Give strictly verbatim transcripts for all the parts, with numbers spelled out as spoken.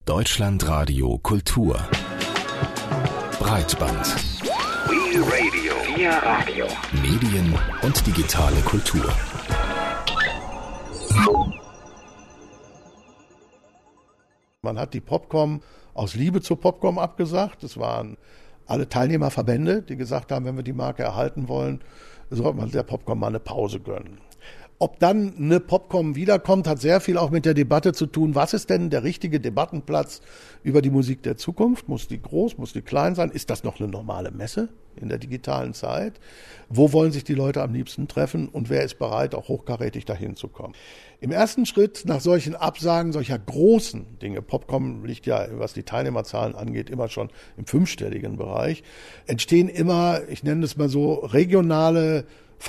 Deutschlandradio Kultur. Breitband. We Radio. Wir Radio. Medien und digitale Kultur. Man hat die Popcom aus Liebe zur Popcom abgesagt. Es waren alle Teilnehmerverbände, die gesagt haben, wenn wir die Marke erhalten wollen, sollte man der Popcom mal eine Pause gönnen. Ob dann eine Popcom wiederkommt, hat sehr viel auch mit der Debatte zu tun. Was ist denn der richtige Debattenplatz über die Musik der Zukunft? Muss die groß, muss die klein sein? Ist das noch eine normale Messe in der digitalen Zeit? Wo wollen sich die Leute am liebsten treffen und wer ist bereit, auch hochkarätig dahin zu kommen? Im ersten Schritt nach solchen Absagen solcher großen Dinge, Popcom liegt ja, was die Teilnehmerzahlen angeht, immer schon im fünfstelligen Bereich, entstehen immer, ich nenne es mal so, regionale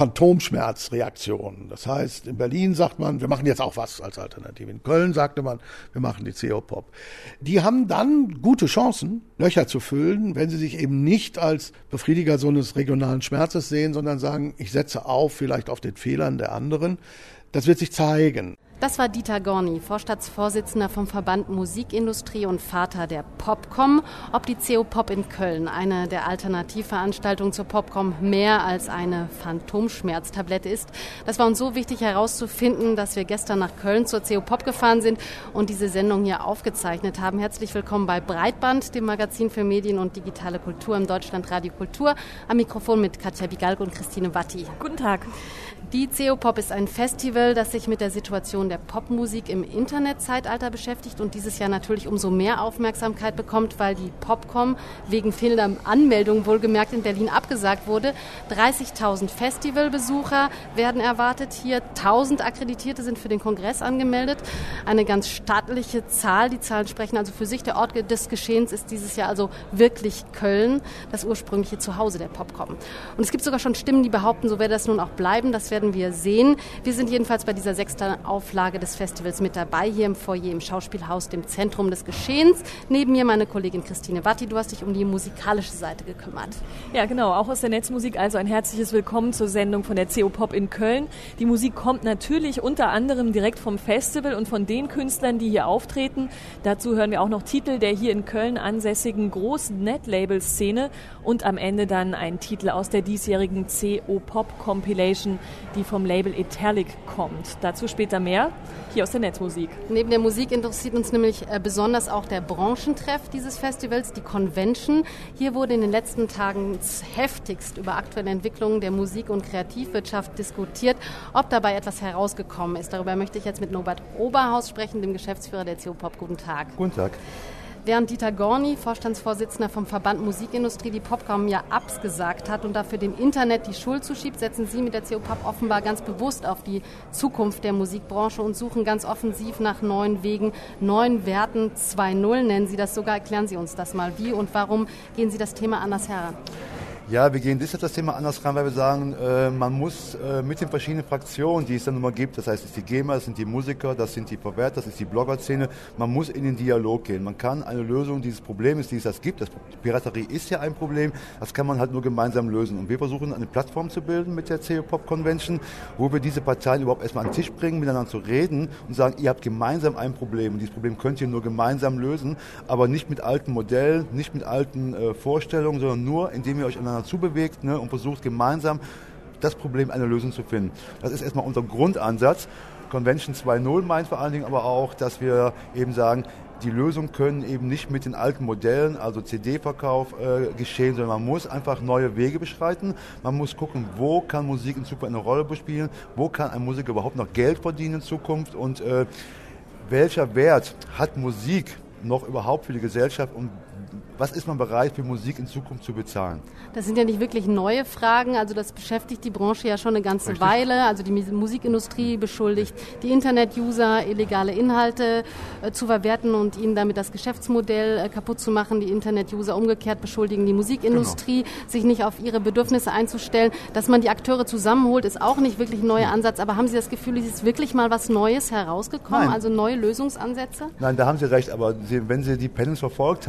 Phantomschmerzreaktionen. Das heißt, in Berlin sagt man, wir machen jetzt auch was als Alternative. In Köln sagte man, wir machen die C O Pop. Die haben dann gute Chancen, Löcher zu füllen, wenn sie sich eben nicht als Befriediger so eines regionalen Schmerzes sehen, sondern sagen, ich setze auf, vielleicht auf den Fehlern der anderen. Das wird sich zeigen. Das war Dieter Gorni, Vorstandsvorsitzender vom Verband Musikindustrie und Vater der Popcom. Ob die C O Pop in Köln, eine der Alternativveranstaltungen zur Popcom, mehr als eine Phantomschmerztablette ist, das war uns so wichtig herauszufinden, dass wir gestern nach Köln zur C O Pop gefahren sind und diese Sendung hier aufgezeichnet haben. Herzlich willkommen bei Breitband, dem Magazin für Medien und digitale Kultur im Deutschlandradio Kultur. Am Mikrofon mit Katja Bigalk und Christine Watti. Guten Tag. Die C O Pop ist ein Festival, das sich mit der Situation der Popmusik im Internetzeitalter beschäftigt und dieses Jahr natürlich umso mehr Aufmerksamkeit bekommt, weil die Popcom wegen fehlender Anmeldung wohlgemerkt in Berlin abgesagt wurde. dreißigtausend Festivalbesucher werden erwartet hier, tausend Akkreditierte sind für den Kongress angemeldet. Eine ganz stattliche Zahl, die Zahlen sprechen also für sich. Der Ort des Geschehens ist dieses Jahr also wirklich Köln, das ursprüngliche Zuhause der Popcom. Und es gibt sogar schon Stimmen, die behaupten, so werde das nun auch bleiben. Das werden wir sehen. Wir sind jedenfalls bei dieser sechsten Auflage des Festivals mit dabei, hier im Foyer im Schauspielhaus, dem Zentrum des Geschehens. Neben mir meine Kollegin Christine Watti, du hast dich um die musikalische Seite gekümmert. Ja, genau, auch aus der Netzmusik, also ein herzliches Willkommen zur Sendung von der C O Pop in Köln. Die Musik kommt natürlich unter anderem direkt vom Festival und von den Künstlern, die hier auftreten. Dazu hören wir auch noch Titel der hier in Köln ansässigen großen Netlabel-Szene und am Ende dann einen Titel aus der diesjährigen C O Pop Compilation, die vom Label Italic kommt. Dazu später mehr, hier aus der Netzmusik. Neben der Musik interessiert uns nämlich äh, besonders auch der Branchentreff dieses Festivals, die Convention. Hier wurde in den letzten Tagen heftigst über aktuelle Entwicklungen der Musik- und Kreativwirtschaft diskutiert. Ob dabei etwas herausgekommen ist, darüber möchte ich jetzt mit Norbert Oberhaus sprechen, dem Geschäftsführer der C O Pop. Guten Tag. Guten Tag. Während Dieter Gorni, Vorstandsvorsitzender vom Verband Musikindustrie, die Popcom ja abgesagt hat und dafür dem Internet die Schuld zuschiebt, setzen Sie mit der C O Pop offenbar ganz bewusst auf die Zukunft der Musikbranche und suchen ganz offensiv nach neuen Wegen, neuen Werten. zwei null nennen Sie das sogar. Erklären Sie uns das mal. Wie und warum gehen Sie das Thema anders heran? Ja, wir gehen deshalb das Thema anders ran, weil wir sagen, äh, man muss äh, mit den verschiedenen Fraktionen, die es dann nun mal gibt, das heißt, es ist die GEMA, das sind die Musiker, das sind die Verwerter, das ist die Blogger-Szene, man muss in den Dialog gehen. Man kann eine Lösung dieses Problems, die es das gibt, das Piraterie ist ja ein Problem, das kann man halt nur gemeinsam lösen. Und wir versuchen eine Plattform zu bilden mit der C O Pop Convention, wo wir diese Parteien überhaupt erstmal an den Tisch bringen, miteinander zu reden und sagen, ihr habt gemeinsam ein Problem und dieses Problem könnt ihr nur gemeinsam lösen, aber nicht mit alten Modellen, nicht mit alten äh, Vorstellungen, sondern nur, indem ihr euch aneinander zubewegt, ne, und versucht gemeinsam das Problem einer Lösung zu finden. Das ist erstmal unser Grundansatz. Convention zwei null meint vor allen Dingen aber auch, dass wir eben sagen, die Lösung können eben nicht mit den alten Modellen, also C D-Verkauf, äh, geschehen, sondern man muss einfach neue Wege beschreiten. Man muss gucken, wo kann Musik in Zukunft eine Rolle spielen, wo kann ein Musiker überhaupt noch Geld verdienen in Zukunft und äh, welcher Wert hat Musik noch überhaupt für die Gesellschaft und was ist man bereit für Musik in Zukunft zu bezahlen? Das sind ja nicht wirklich neue Fragen, also das beschäftigt die Branche ja schon eine ganze Richtig. Weile. Also die Musikindustrie beschuldigt die Internet-User, illegale Inhalte äh, zu verwerten und ihnen damit das Geschäftsmodell äh, kaputt zu machen. Die Internet-User umgekehrt beschuldigen die Musikindustrie, genau, sich nicht auf ihre Bedürfnisse einzustellen. Dass man die Akteure zusammenholt, ist auch nicht wirklich ein neuer Ansatz. Aber haben Sie das Gefühl, es ist wirklich mal was Neues herausgekommen, Nein. also neue Lösungsansätze? Nein, da haben Sie recht, aber Sie, wenn Sie die Panels verfolgt haben, ist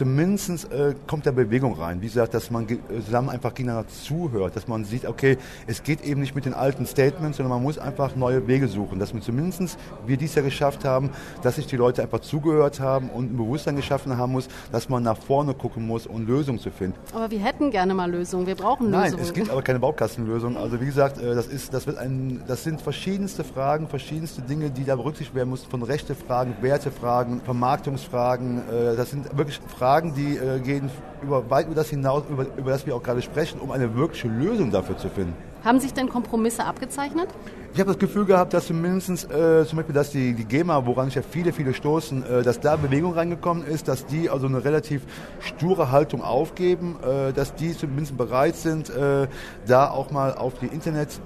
zumindest äh, kommt da Bewegung rein. Wie gesagt, dass man ge- zusammen einfach gegeneinander zuhört, dass man sieht, okay, es geht eben nicht mit den alten Statements, sondern man muss einfach neue Wege suchen. Dass wir zumindest, wir dies ja geschafft haben, dass sich die Leute einfach zugehört haben und ein Bewusstsein geschaffen haben muss, dass man nach vorne gucken muss, um Lösungen zu finden. Aber wir hätten gerne mal Lösungen, wir brauchen Nein, Lösungen. es gibt aber keine Baukastenlösung. Also wie gesagt, äh, das, ist, das, wird ein, das sind verschiedenste Fragen, verschiedenste Dinge, die da berücksichtigt werden müssen, von Rechtefragen, Wertefragen, Vermarktungsfragen. Äh, das sind wirklich Fragen, die äh, gehen über, weit über das hinaus, über, über das wir auch gerade sprechen, um eine wirkliche Lösung dafür zu finden. Haben sich denn Kompromisse abgezeichnet? Ich habe das Gefühl gehabt, dass zumindest äh, zum Beispiel, dass die, die GEMA, woran sich ja viele, viele stoßen, äh, dass da Bewegung reingekommen ist, dass die also eine relativ sture Haltung aufgeben, äh, dass die zumindest bereit sind, äh, da auch mal auf die Internet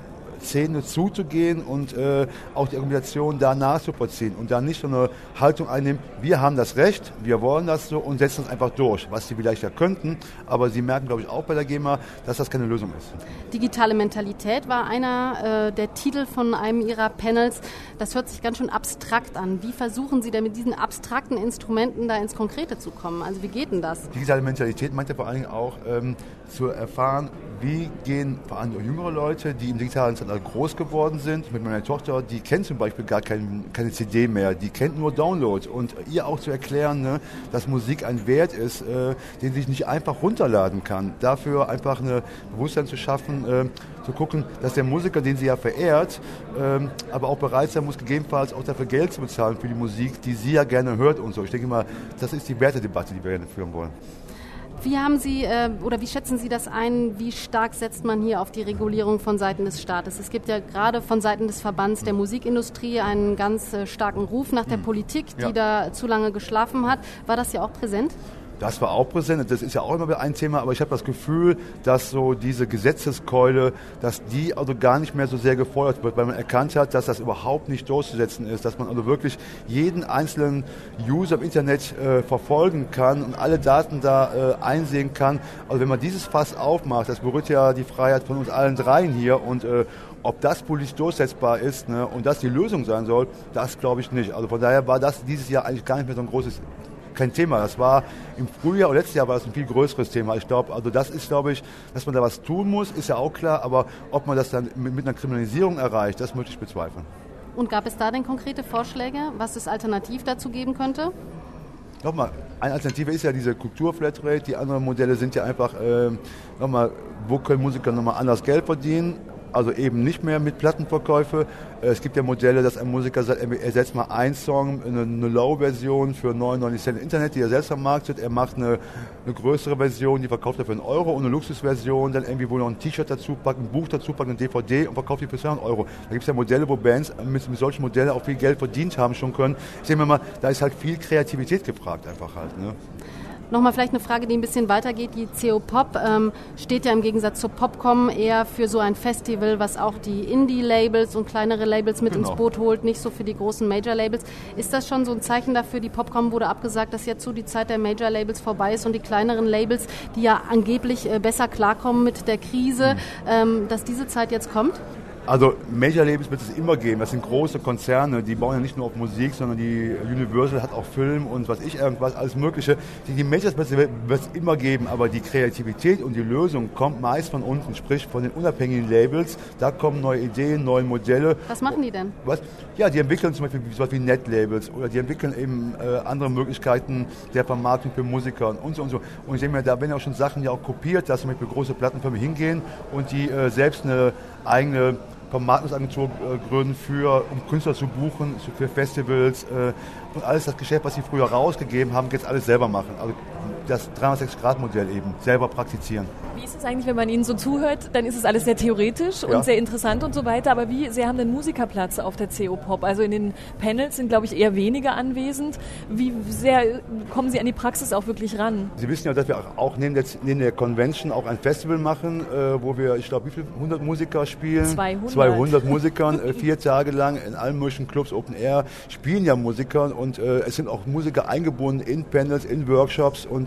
Szene zuzugehen und äh, auch die Argumentation da nachzuvollziehen und da nicht so eine Haltung einnehmen, wir haben das Recht, wir wollen das so und setzen es einfach durch, was sie vielleicht ja könnten, aber sie merken, glaube ich, auch bei der GEMA, dass das keine Lösung ist. Digitale Mentalität war einer äh, der Titel von einem Ihrer Panels. Das hört sich ganz schön abstrakt an. Wie versuchen Sie denn mit diesen abstrakten Instrumenten da ins Konkrete zu kommen? Also wie geht denn das? Digitale Mentalität meint ja vor allen Dingen auch ähm, zu erfahren, wie gehen vor allem jüngere Leute, die im digitalen Zeitalter groß geworden sind. Mit meiner Tochter, die kennt zum Beispiel gar kein, keine C D mehr, die kennt nur Download. Und ihr auch zu erklären, ne, dass Musik ein Wert ist, äh, den sich nicht einfach runterladen kann. Dafür einfach ein Bewusstsein zu schaffen, äh, zu gucken, dass der Musiker, den sie ja verehrt, äh, aber auch bereit sein muss, gegebenenfalls auch dafür Geld zu bezahlen für die Musik, die sie ja gerne hört und so. Ich denke mal, das ist die Wertedebatte, die wir gerne führen wollen. Wie haben Sie äh, oder wie schätzen Sie das ein? Wie stark setzt man hier auf die Regulierung von Seiten des Staates? Es gibt ja gerade von Seiten des Verbands der Musikindustrie einen ganz äh, starken Ruf nach der Politik, die ja. da zu lange geschlafen hat. War das ja auch präsent? Das war auch präsent, das ist ja auch immer wieder ein Thema, aber ich habe das Gefühl, dass so diese Gesetzeskeule, dass die also gar nicht mehr so sehr gefordert wird, weil man erkannt hat, dass das überhaupt nicht durchzusetzen ist, dass man also wirklich jeden einzelnen User im Internet äh, verfolgen kann und alle Daten da äh, einsehen kann. Also wenn man dieses Fass aufmacht, das berührt ja die Freiheit von uns allen dreien hier und äh, ob das politisch durchsetzbar ist, ne, und das die Lösung sein soll, das glaube ich nicht. Also von daher war das dieses Jahr eigentlich gar nicht mehr so ein großes kein Thema. Das war im Frühjahr oder letztes Jahr war das ein viel größeres Thema. Ich glaube, also das ist, glaube ich, dass man da was tun muss, ist ja auch klar, aber ob man das dann mit, mit einer Kriminalisierung erreicht, das möchte ich bezweifeln. Und gab es da denn konkrete Vorschläge, was es alternativ dazu geben könnte? Nochmal, eine Alternative ist ja diese Kulturflatrate, die anderen Modelle sind ja einfach, äh, nochmal, wo können Musiker nochmal anders Geld verdienen? Also eben nicht mehr mit Plattenverkäufe. Es gibt ja Modelle, dass ein Musiker sagt, er setzt mal einen Song, eine, eine Low-Version für neunundneunzig Cent im Internet, die er selbst vermarktet. Er macht eine, eine größere Version, die verkauft er für einen Euro, und eine Luxusversion, dann irgendwie wo noch ein T-Shirt dazu packt, ein Buch dazu packt, eine D V D und verkauft die für zweihundert Euro. Da gibt es ja Modelle, wo Bands mit, mit solchen Modellen auch viel Geld verdient haben schon können. Ich denke mir mal, da ist halt viel Kreativität gefragt einfach halt, ne? Nochmal vielleicht eine Frage, die ein bisschen weitergeht. Die C O Pop ähm, steht ja im Gegensatz zur Popcom eher für so ein Festival, was auch die Indie-Labels und kleinere Labels mit genau. ins Boot holt, nicht so für die großen Major-Labels. Ist das schon so ein Zeichen dafür, die Popcom wurde abgesagt, dass jetzt so die Zeit der Major-Labels vorbei ist und die kleineren Labels, die ja angeblich äh, besser klarkommen mit der Krise, mhm. ähm, dass diese Zeit jetzt kommt? Also Major-Labels wird es immer geben. Das sind große Konzerne, die bauen ja nicht nur auf Musik, sondern die Universal hat auch Film und was ich irgendwas, alles Mögliche. Die Majors wird es immer geben, aber die Kreativität und die Lösung kommt meist von unten, sprich von den unabhängigen Labels. Da kommen neue Ideen, neue Modelle. Was machen die denn? Was? Ja, die entwickeln zum Beispiel sowas wie Net-Labels oder die entwickeln eben äh, andere Möglichkeiten der Vermarktung für Musiker und so und so. Und ich denke mir, da werden ja auch schon Sachen ja auch kopiert, dass zum Beispiel große Plattenfirmen hingehen und die äh, selbst eine eigene Vermarktungsagentur äh, gründen, für, um Künstler zu buchen, für Festivals äh, und alles das Geschäft, was sie früher rausgegeben haben, jetzt alles selber machen. Also das dreihundertsechzig Grad Modell eben, selber praktizieren. Wie ist es eigentlich, wenn man Ihnen so zuhört? Dann ist es alles sehr theoretisch und ja. sehr interessant und so weiter, aber wie sehr haben denn Musiker Platz auf der C O Pop? Also in den Panels sind, glaube ich, eher weniger anwesend. Wie sehr kommen Sie an die Praxis auch wirklich ran? Sie wissen ja, dass wir auch neben der, neben der Convention auch ein Festival machen, äh, wo wir, ich glaube, wie viel, hundert Musiker spielen? zweihundert. zweihundert Musikern, äh, vier Tage lang in allen möglichen Clubs, Open Air, spielen ja Musiker und äh, es sind auch Musiker eingebunden in Panels, in Workshops und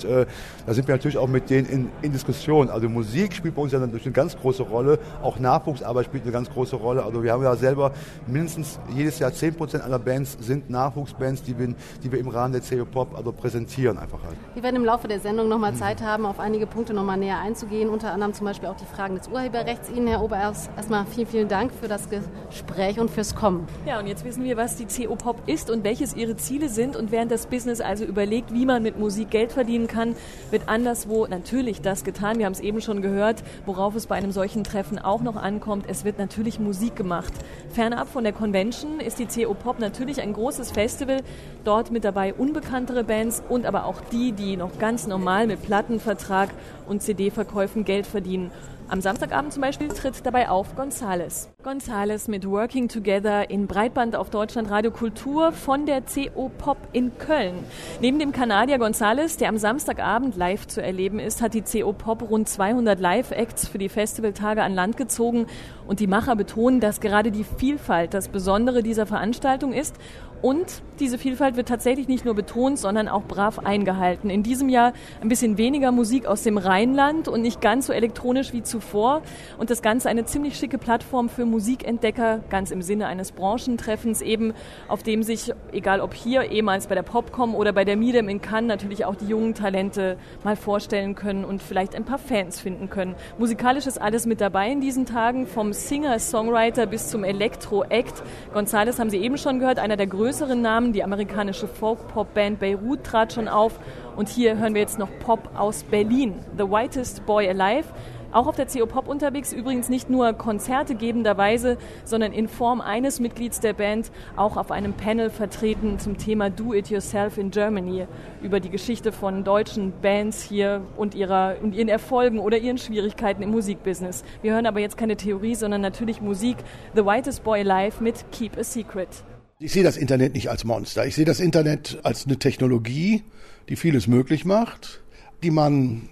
und äh, da sind wir natürlich auch mit denen in, in Diskussion. Also Musik spielt bei uns ja natürlich eine ganz große Rolle, auch Nachwuchsarbeit spielt eine ganz große Rolle. Also wir haben ja selber mindestens jedes Jahr zehn Prozent aller Bands sind Nachwuchsbands, die wir, die wir im Rahmen der C E O Pop also präsentieren einfach halt. Wir werden im Laufe der Sendung nochmal Zeit haben, auf einige Punkte nochmal näher einzugehen, unter anderem zum Beispiel auch die Fragen des Urheberrechts. Ihnen, Herr Obererst, erstmal vielen, vielen Dank für das Gespräch und fürs Kommen. Ja, und jetzt wissen wir, was die C E O Pop ist und welches ihre Ziele sind. Und während das Business also überlegt, wie man mit Musik Geld verdienen kann, wird anderswo natürlich das getan. Wir haben es eben schon gehört, worauf es bei einem solchen Treffen auch noch ankommt. Es wird natürlich Musik gemacht. Fernab von der Convention ist die C E O Pop natürlich ein großes Festival. Dort mit dabei unbekanntere Bands und aber auch die, die noch ganz normal mit Plattenvertrag und C D-Verkäufen Geld verdienen. Am Samstagabend zum Beispiel tritt dabei auf Gonzales. Gonzales mit Working Together in Breitband auf Deutschlandradio Kultur von der C E O Pop in Köln. Neben dem Kanadier Gonzales, der am Samstagabend live zu erleben ist, hat die C E O Pop rund zweihundert Live-Acts für die Festivaltage an Land gezogen. Und die Macher betonen, dass gerade die Vielfalt das Besondere dieser Veranstaltung ist. Und diese Vielfalt wird tatsächlich nicht nur betont, sondern auch brav eingehalten. In diesem Jahr ein bisschen weniger Musik aus dem Rheinland und nicht ganz so elektronisch wie zuvor. Und das Ganze eine ziemlich schicke Plattform für Musikentdecker, ganz im Sinne eines Branchentreffens eben, auf dem sich, egal ob hier, ehemals bei der Popcom oder bei der Midem in Cannes, natürlich auch die jungen Talente mal vorstellen können und vielleicht ein paar Fans finden können. Musikalisch ist alles mit dabei in diesen Tagen, vom Singer-Songwriter bis zum Elektro-Act. Gonzales haben Sie eben schon gehört, einer der größten Namen. Die amerikanische Folk-Pop-Band Beirut trat schon auf. Und hier hören wir jetzt noch Pop aus Berlin. The Whitest Boy Alive. Auch auf der C E O Pop unterwegs, übrigens nicht nur Konzerte gebenderweise, sondern in Form eines Mitglieds der Band auch auf einem Panel vertreten zum Thema Do It Yourself in Germany, über die Geschichte von deutschen Bands hier und, ihrer, und ihren Erfolgen oder ihren Schwierigkeiten im Musikbusiness. Wir hören aber jetzt keine Theorie, sondern natürlich Musik. The Whitest Boy Alive mit Keep a Secret. Ich sehe das Internet nicht als Monster. Ich sehe das Internet als eine Technologie, die vieles möglich macht, die man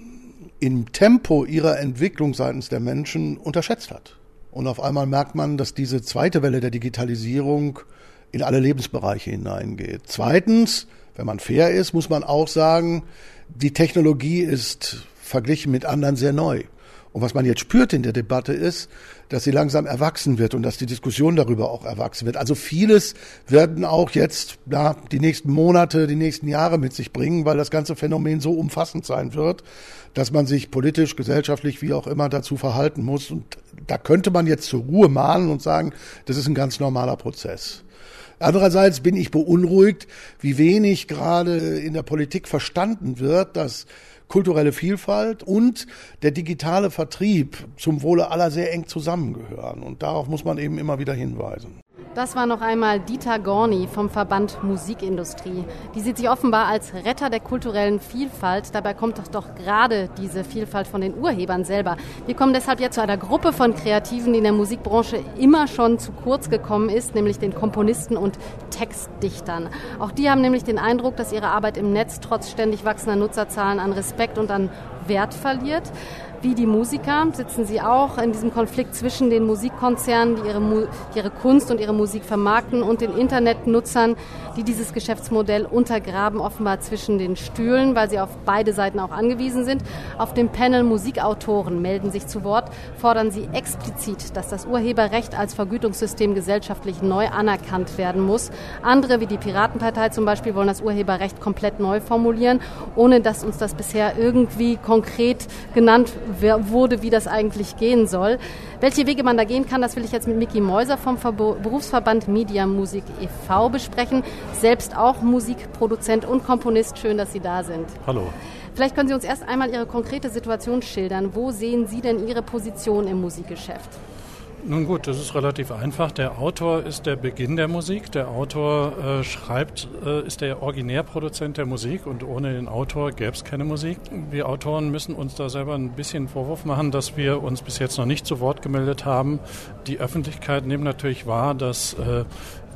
im Tempo ihrer Entwicklung seitens der Menschen unterschätzt hat. Und auf einmal merkt man, dass diese zweite Welle der Digitalisierung in alle Lebensbereiche hineingeht. Zweitens, wenn man fair ist, muss man auch sagen, die Technologie ist verglichen mit anderen sehr neu. Und was man jetzt spürt in der Debatte ist, dass sie langsam erwachsen wird und dass die Diskussion darüber auch erwachsen wird. Also vieles werden auch jetzt ja, die nächsten Monate, die nächsten Jahre mit sich bringen, weil das ganze Phänomen so umfassend sein wird, dass man sich politisch, gesellschaftlich, wie auch immer dazu verhalten muss. Und da könnte man jetzt zur Ruhe mahnen und sagen, das ist ein ganz normaler Prozess. Andererseits bin ich beunruhigt, wie wenig gerade in der Politik verstanden wird, dass kulturelle Vielfalt und der digitale Vertrieb zum Wohle aller sehr eng zusammengehören. Und darauf muss man eben immer wieder hinweisen. Das war noch einmal Dieter Gorni vom Verband Musikindustrie. Die sieht sich offenbar als Retter der kulturellen Vielfalt. Dabei kommt doch, doch gerade diese Vielfalt von den Urhebern selber. Wir kommen deshalb jetzt zu einer Gruppe von Kreativen, die in der Musikbranche immer schon zu kurz gekommen ist, nämlich den Komponisten und Textdichtern. Auch die haben nämlich den Eindruck, dass ihre Arbeit im Netz trotz ständig wachsender Nutzerzahlen an Respekt und an Wert verliert. Wie die Musiker sitzen sie auch in diesem Konflikt zwischen den Musikkonzernen, die ihre, Mu- ihre Kunst und ihre Musik vermarkten, und den Internetnutzern, die dieses Geschäftsmodell untergraben, offenbar zwischen den Stühlen, weil sie auf beide Seiten auch angewiesen sind. Auf dem Panel Musikautoren melden sich zu Wort, fordern sie explizit, dass das Urheberrecht als Vergütungssystem gesellschaftlich neu anerkannt werden muss. Andere, wie die Piratenpartei zum Beispiel, wollen das Urheberrecht komplett neu formulieren, ohne dass uns das bisher irgendwie konkret genannt wurde, wie das eigentlich gehen soll. Welche Wege man da gehen kann, das will ich jetzt mit Micky Meuser vom Verbo- Berufsverband Media Musik e V besprechen. Selbst auch Musikproduzent und Komponist. Schön, dass Sie da sind. Hallo. Vielleicht können Sie uns erst einmal Ihre konkrete Situation schildern. Wo sehen Sie denn Ihre Position im Musikgeschäft? Nun gut, das ist relativ einfach. Der Autor ist der Beginn der Musik. Der Autor äh, schreibt, äh, ist der Originärproduzent der Musik, und ohne den Autor gäbe es keine Musik. Wir Autoren müssen uns da selber ein bisschen Vorwurf machen, dass wir uns bis jetzt noch nicht zu Wort gemeldet haben. Die Öffentlichkeit nimmt natürlich wahr, dass äh,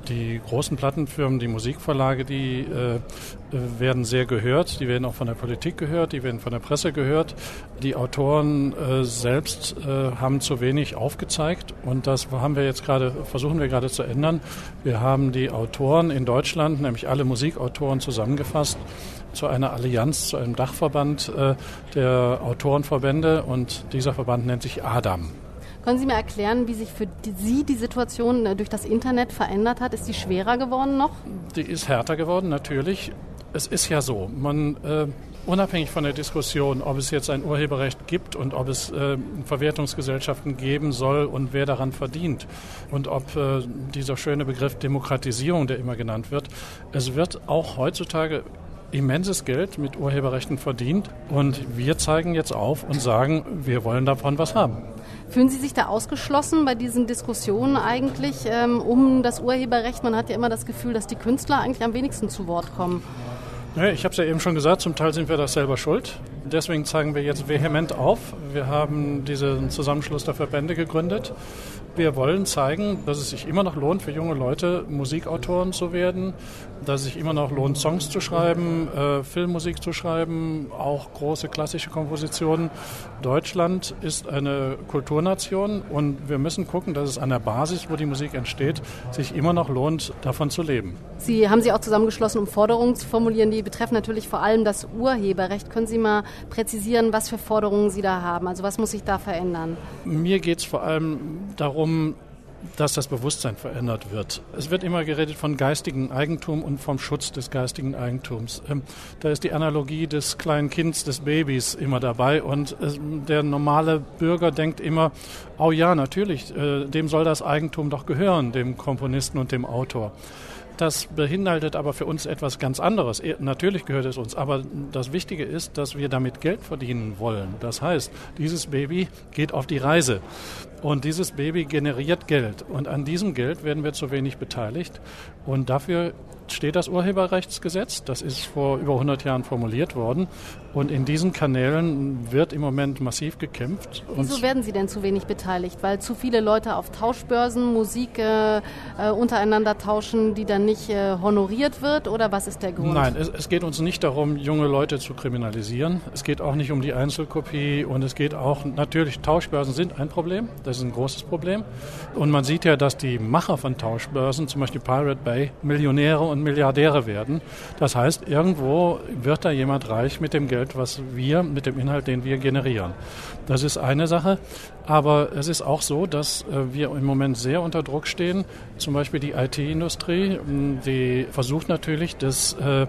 Die großen Plattenfirmen, die Musikverlage, die äh, werden sehr gehört, die werden auch von der Politik gehört, die werden von der Presse gehört. Die Autoren äh, selbst äh, haben zu wenig aufgezeigt und das haben wir jetzt gerade, versuchen wir gerade zu ändern. Wir haben die Autoren in Deutschland, nämlich alle Musikautoren, zusammengefasst zu einer Allianz, zu einem Dachverband äh, der Autorenverbände und dieser Verband nennt sich ADAM. Können Sie mir erklären, wie sich für die, Sie die Situation durch das Internet verändert hat? Ist die schwerer geworden noch? Die ist härter geworden, natürlich. Es ist ja so, man äh, unabhängig von der Diskussion, ob es jetzt ein Urheberrecht gibt und ob es äh, Verwertungsgesellschaften geben soll und wer daran verdient und ob äh, dieser schöne Begriff Demokratisierung, der immer genannt wird, es wird auch heutzutage immenses Geld mit Urheberrechten verdient und wir zeigen jetzt auf und sagen, wir wollen davon was haben. Fühlen Sie sich da ausgeschlossen bei diesen Diskussionen eigentlich ähm, um das Urheberrecht? Man hat ja immer das Gefühl, dass die Künstler eigentlich am wenigsten zu Wort kommen. Ja, ich habe es ja eben schon gesagt, zum Teil sind wir das selber schuld. Deswegen zeigen wir jetzt vehement auf. Wir haben diesen Zusammenschluss der Verbände gegründet. Wir wollen zeigen, dass es sich immer noch lohnt, für junge Leute Musikautoren zu werden, dass es sich immer noch lohnt, Songs zu schreiben, äh, Filmmusik zu schreiben, auch große klassische Kompositionen. Deutschland ist eine Kulturnation und wir müssen gucken, dass es an der Basis, wo die Musik entsteht, sich immer noch lohnt, davon zu leben. Sie haben sich auch zusammengeschlossen, um Forderungen zu formulieren, die betreffen natürlich vor allem das Urheberrecht. Können Sie mal präzisieren, was für Forderungen Sie da haben? Also was muss sich da verändern? Mir geht es vor allem darum, dass das Bewusstsein verändert wird. Es wird immer geredet von geistigem Eigentum und vom Schutz des geistigen Eigentums. Ähm, da ist die Analogie des kleinen Kindes, des Babys immer dabei und äh, der normale Bürger denkt immer, oh ja, natürlich, äh, dem soll das Eigentum doch gehören, dem Komponisten und dem Autor. Das beinhaltet aber für uns etwas ganz anderes. Natürlich gehört es uns, aber das Wichtige ist, dass wir damit Geld verdienen wollen. Das heißt, dieses Baby geht auf die Reise und dieses Baby generiert Geld und an diesem Geld werden wir zu wenig beteiligt und dafür steht das Urheberrechtsgesetz. Das ist vor über hundert Jahren formuliert worden und in diesen Kanälen wird im Moment massiv gekämpft. Wieso werden Sie denn zu wenig beteiligt? Weil zu viele Leute auf Tauschbörsen Musik äh, äh, untereinander tauschen, die dann nicht äh, honoriert wird oder was ist der Grund? Nein, es, es geht uns nicht darum, junge Leute zu kriminalisieren. Es geht auch nicht um die Einzelkopie und es geht auch, natürlich, Tauschbörsen sind ein Problem, das ist ein großes Problem. Und man sieht ja, dass die Macher von Tauschbörsen, zum Beispiel Pirate Bay, Millionäre und Milliardäre werden. Das heißt, irgendwo wird da jemand reich mit dem Geld, was wir, mit dem Inhalt, den wir generieren. Das ist eine Sache. Aber es ist auch so, dass äh, wir im Moment sehr unter Druck stehen. Zum Beispiel die I T-Industrie, die versucht natürlich, das äh,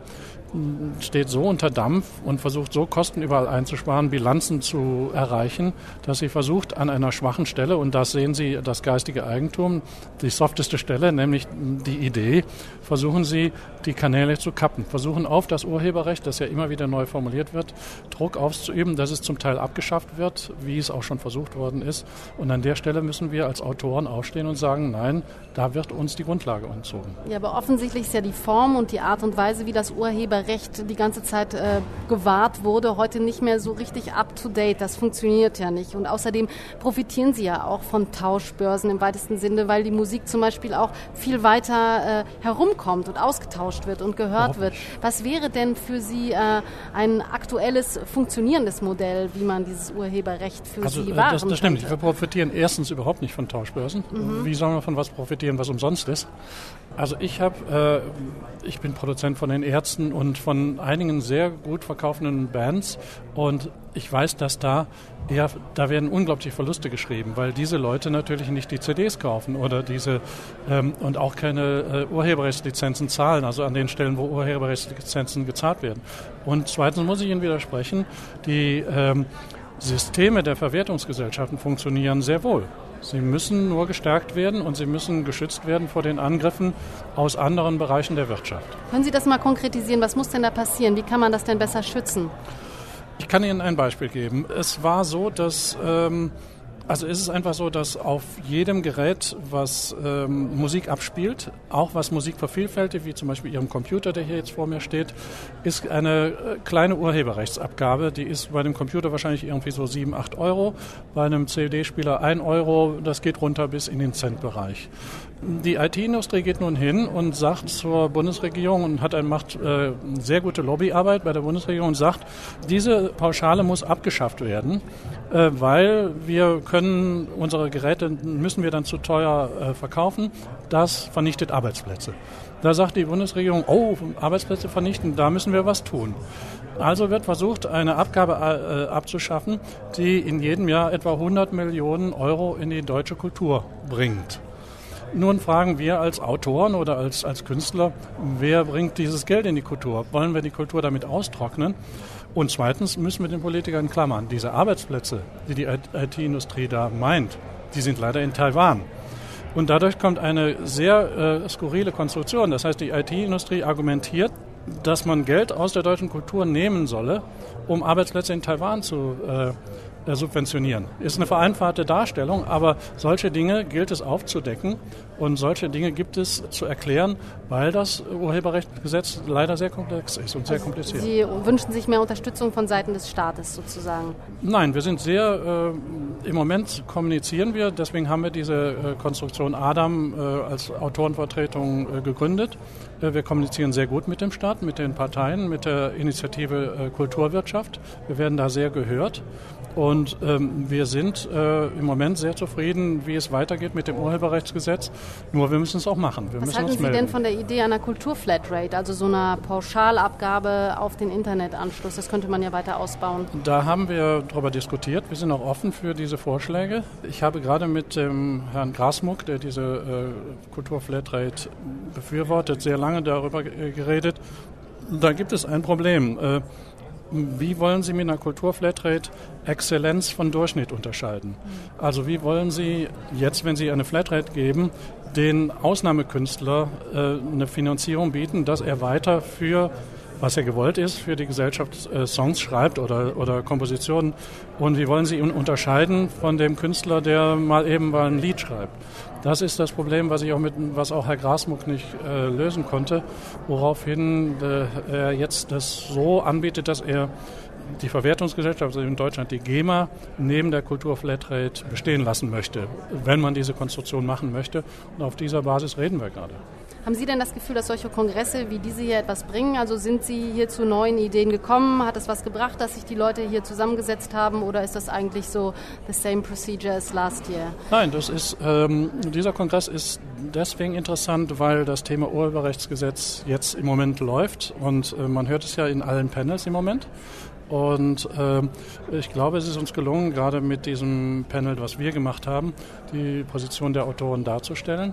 steht so unter Dampf und versucht so Kosten überall einzusparen, Bilanzen zu erreichen, dass sie versucht an einer schwachen Stelle, und das sehen Sie, das geistige Eigentum, die softeste Stelle, nämlich die Idee, versuchen sie, die Kanäle zu kappen, versuchen auf das Urheberrecht, das ja immer wieder neu formuliert wird, Druck auszuüben, dass es zum Teil abgeschafft wird, wie es auch schon versucht worden ist. Und an der Stelle müssen wir als Autoren aufstehen und sagen, nein, da wird uns die Grundlage entzogen. Ja, aber offensichtlich ist ja die Form und die Art und Weise, wie das Urheberrecht die ganze Zeit äh, gewahrt wurde, heute nicht mehr so richtig up-to-date. Das funktioniert ja nicht. Und außerdem profitieren Sie ja auch von Tauschbörsen im weitesten Sinne, weil die Musik zum Beispiel auch viel weiter äh, herumkommt und ausgetauscht wird und gehört wird. Was wäre denn für Sie äh, ein aktuelles, funktionierendes Modell, wie man dieses Urheberrecht für also, Sie äh, wahren das, das stimmt. könnte? Wir profitieren erstens überhaupt nicht von Tauschbörsen. Mhm. Wie sollen wir von was profitieren, was umsonst ist? Also ich habe, äh, ich bin Produzent von den Ärzten und von einigen sehr gut verkaufenden Bands und ich weiß, dass da eher, da werden unglaubliche Verluste geschrieben, weil diese Leute natürlich nicht die C Ds kaufen oder diese ähm, und auch keine äh, Urheberrechtslizenzen zahlen, also an den Stellen, wo Urheberrechtslizenzen gezahlt werden. Und zweitens muss ich Ihnen widersprechen, die ähm, Systeme der Verwertungsgesellschaften funktionieren sehr wohl. Sie müssen nur gestärkt werden und sie müssen geschützt werden vor den Angriffen aus anderen Bereichen der Wirtschaft. Können Sie das mal konkretisieren? Was muss denn da passieren? Wie kann man das denn besser schützen? Ich kann Ihnen ein Beispiel geben. Es war so, dass... Ähm, Also es ist einfach so, dass auf jedem Gerät, was ähm, Musik abspielt, auch was Musik vervielfältigt, wie zum Beispiel Ihrem Computer, der hier jetzt vor mir steht, ist eine äh, kleine Urheberrechtsabgabe. Die ist bei dem Computer wahrscheinlich irgendwie so sieben, acht Euro, bei einem C D-Spieler ein Euro, das geht runter bis in den Centbereich. Die I T-Industrie geht nun hin und sagt zur Bundesregierung und hat ein, macht äh, sehr gute Lobbyarbeit bei der Bundesregierung und sagt, diese Pauschale muss abgeschafft werden, äh, weil wir können unsere Geräte müssen wir dann zu teuer äh, verkaufen. Das vernichtet Arbeitsplätze. Da sagt die Bundesregierung, oh, Arbeitsplätze vernichten, da müssen wir was tun. Also wird versucht, eine Abgabe äh, abzuschaffen, die in jedem Jahr etwa hundert Millionen Euro in die deutsche Kultur bringt. Nun fragen wir als Autoren oder als, als Künstler, wer bringt dieses Geld in die Kultur? Wollen wir die Kultur damit austrocknen? Und zweitens müssen wir den Politikern klammern. Diese Arbeitsplätze, die die I T-Industrie da meint, die sind leider in Taiwan. Und dadurch kommt eine sehr äh, skurrile Konstruktion. Das heißt, die I T-Industrie argumentiert, dass man Geld aus der deutschen Kultur nehmen solle, um Arbeitsplätze in Taiwan zu äh, subventionieren. Ist eine vereinfachte Darstellung, aber solche Dinge gilt es aufzudecken und solche Dinge gibt es zu erklären, weil das Urheberrechtsgesetz leider sehr komplex ist und sehr kompliziert. Sie wünschen sich mehr Unterstützung von Seiten des Staates sozusagen? Nein, wir sind sehr, äh, im Moment kommunizieren wir, deswegen haben wir diese äh, Konstruktion Adam äh, als Autorenvertretung äh, gegründet. Äh, wir kommunizieren sehr gut mit dem Staat, mit den Parteien, mit der Initiative äh, Kulturwirtschaft. Wir werden da sehr gehört. Und ähm, wir sind äh, im Moment sehr zufrieden, wie es weitergeht mit dem Urheberrechtsgesetz. Nur wir müssen es auch machen. Wir Was müssen halten uns Sie melden. denn von der Idee einer Kulturflatrate, also so einer Pauschalabgabe auf den Internetanschluss? Das könnte man ja weiter ausbauen. Da haben wir darüber diskutiert. Wir sind auch offen für diese Vorschläge. Ich habe gerade mit dem Herrn Grasmuck, der diese äh, Kulturflatrate befürwortet, sehr lange darüber geredet. Da gibt es ein Problem. Äh, Wie wollen Sie mit einer Kulturflatrate Exzellenz von Durchschnitt unterscheiden? Also wie wollen Sie jetzt, wenn Sie eine Flatrate geben, den Ausnahmekünstler äh, eine Finanzierung bieten, dass er weiter für, was ja gewollt ist, für die Gesellschaft äh, Songs schreibt oder, oder Kompositionen? Und wie wollen Sie ihn unterscheiden von dem Künstler, der mal eben mal ein Lied schreibt? Das ist das Problem, was ich auch mit, was auch Herr Grasmuck nicht äh, lösen konnte, woraufhin äh, er jetzt das so anbietet, dass er die Verwertungsgesellschaft, also in Deutschland die GEMA, neben der Kulturflatrate bestehen lassen möchte, wenn man diese Konstruktion machen möchte. Und auf dieser Basis reden wir gerade. Haben Sie denn das Gefühl, dass solche Kongresse wie diese hier etwas bringen? Also sind Sie hier zu neuen Ideen gekommen? Hat es was gebracht, dass sich die Leute hier zusammengesetzt haben? Oder ist das eigentlich so the same procedure as last year? Nein, das ist, ähm, dieser Kongress ist deswegen interessant, weil das Thema Urheberrechtsgesetz jetzt im Moment läuft. Und äh, man hört es ja in allen Panels im Moment. Und äh, ich glaube, es ist uns gelungen, gerade mit diesem Panel, was wir gemacht haben, die Position der Autoren darzustellen.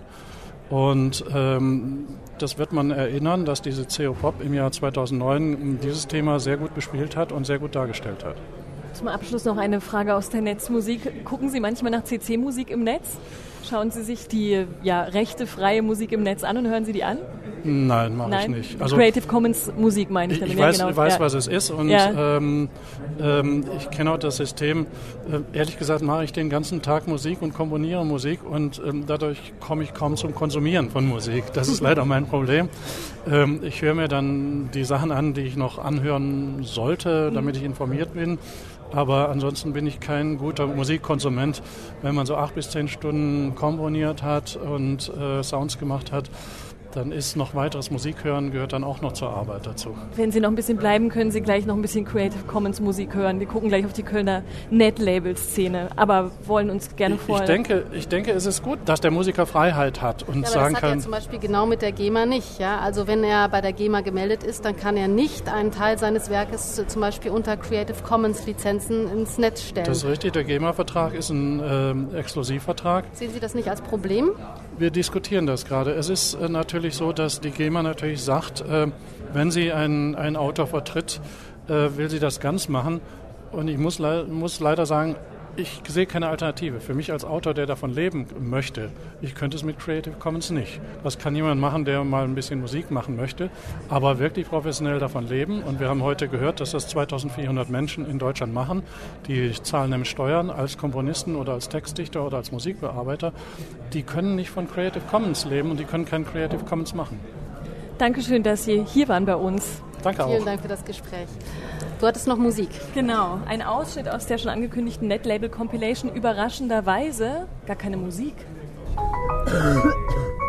Und ähm, das wird man erinnern, dass diese C O Pop im Jahr zweitausendneun dieses Thema sehr gut bespielt hat und sehr gut dargestellt hat. Zum Abschluss noch eine Frage aus der Netzmusik. Gucken Sie manchmal nach C C-Musik im Netz? Schauen Sie sich die ja, rechte, freie Musik im Netz an und hören Sie die an? Nein, mache ich nicht. Also, Creative Commons Musik meine ich damit. Ich weiß, ja, genau. ich weiß ja. was es ist und ja. ähm, ähm, ich kenne auch das System. Äh, ehrlich gesagt mache ich den ganzen Tag Musik und komponiere Musik und ähm, dadurch komme ich kaum zum Konsumieren von Musik. Das ist leider mein Problem. Ähm, ich höre mir dann die Sachen an, die ich noch anhören sollte, damit ich informiert bin. Aber ansonsten bin ich kein guter Musikkonsument. Wenn man so acht bis zehn Stunden komponiert hat und äh, Sounds gemacht hat, dann ist noch weiteres Musikhören, gehört dann auch noch zur Arbeit dazu. Wenn Sie noch ein bisschen bleiben, können Sie gleich noch ein bisschen Creative Commons Musik hören. Wir gucken gleich auf die Kölner Net-Label-Szene, aber wollen uns gerne vorher... Ich denke, ich denke, es ist gut, dass der Musiker Freiheit hat und ja, sagen das hat kann... er zum Beispiel genau mit der GEMA nicht. Ja? Also wenn er bei der GEMA gemeldet ist, dann kann er nicht einen Teil seines Werkes zum Beispiel unter Creative Commons Lizenzen ins Netz stellen. Das ist richtig, der GEMA-Vertrag ist ein ähm, Exklusivvertrag. Sehen Sie das nicht als Problem? Wir diskutieren das gerade. Es ist äh, natürlich so, dass die GEMA natürlich sagt, äh, wenn sie einen, einen Autor vertritt, äh, will sie das ganz machen. Und ich muss, le- muss leider sagen, ich sehe keine Alternative. Für mich als Autor, der davon leben möchte, ich könnte es mit Creative Commons nicht. Das kann jemand machen, der mal ein bisschen Musik machen möchte, aber wirklich professionell davon leben. Und wir haben heute gehört, dass das zweitausendvierhundert Menschen in Deutschland machen. Die zahlen nämlich Steuern als Komponisten oder als Textdichter oder als Musikbearbeiter. Die können nicht von Creative Commons leben und die können kein Creative Commons machen. Dankeschön, dass Sie hier waren bei uns. Danke auch. Vielen Dank für das Gespräch. Du hattest noch Musik. Genau, ein Ausschnitt aus der schon angekündigten Net-Label-Compilation. Überraschenderweise gar keine Musik.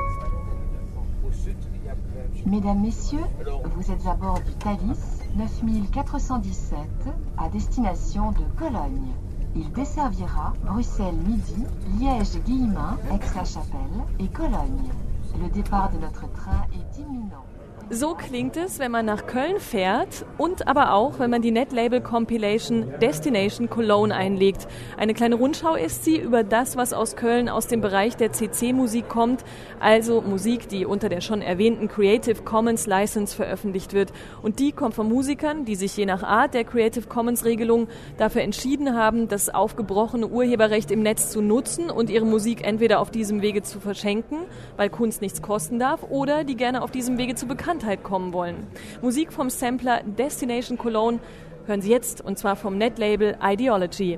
Mesdames, Messieurs, vous êtes à bord du Thalys neuf mille quatre cent dix-sept à destination de Cologne. Il desservira Bruxelles Midi, Liège-Guillemins, Aix-la-Chapelle et Cologne. Le départ de notre train est imminent. So klingt es, wenn man nach Köln fährt und aber auch, wenn man die Netlabel-Compilation Destination Cologne einlegt. Eine kleine Rundschau ist sie über das, was aus Köln aus dem Bereich der C C-Musik kommt, also Musik, die unter der schon erwähnten Creative Commons License veröffentlicht wird. Und die kommt von Musikern, die sich je nach Art der Creative Commons-Regelung dafür entschieden haben, das aufgebrochene Urheberrecht im Netz zu nutzen und ihre Musik entweder auf diesem Wege zu verschenken, weil Kunst nichts kosten darf, oder die gerne auf diesem Wege zu Bekanntheit kommen wollen. Musik vom Sampler Destination Cologne hören Sie jetzt, und zwar vom Netlabel Ideology.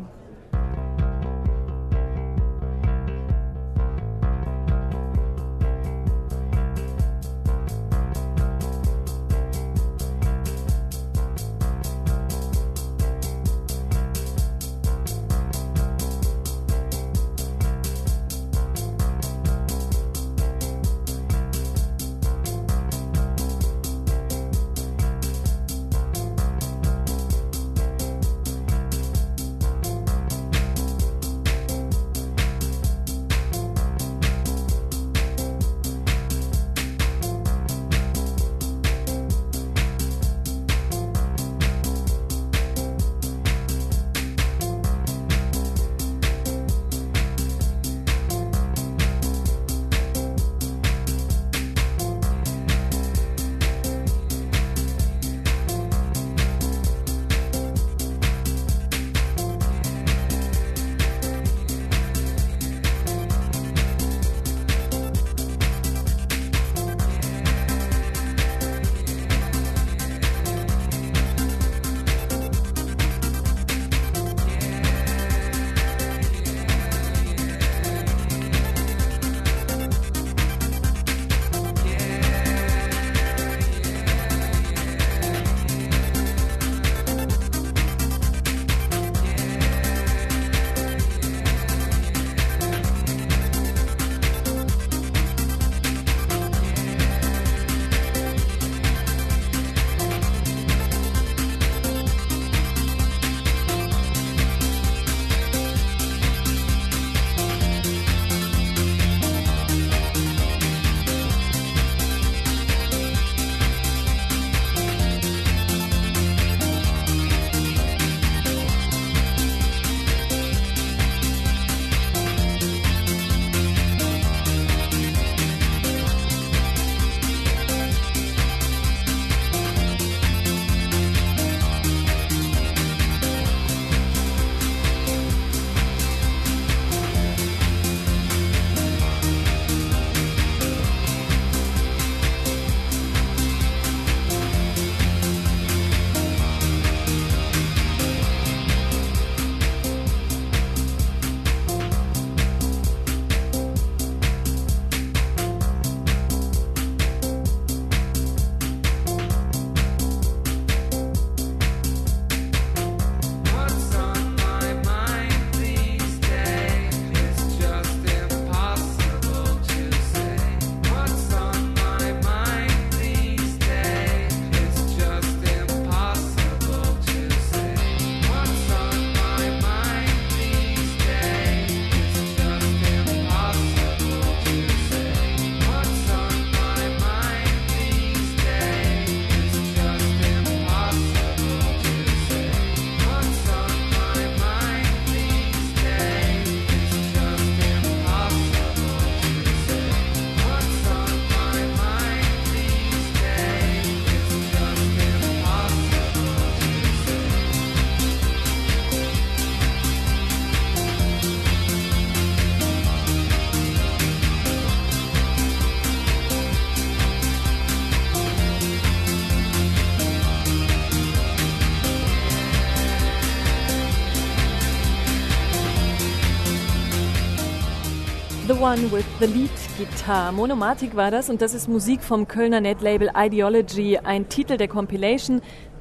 The One with the Lead Guitar. Monomatic war das und das ist Musik vom Kölner Netlabel Ideology, ein Titel der Compilation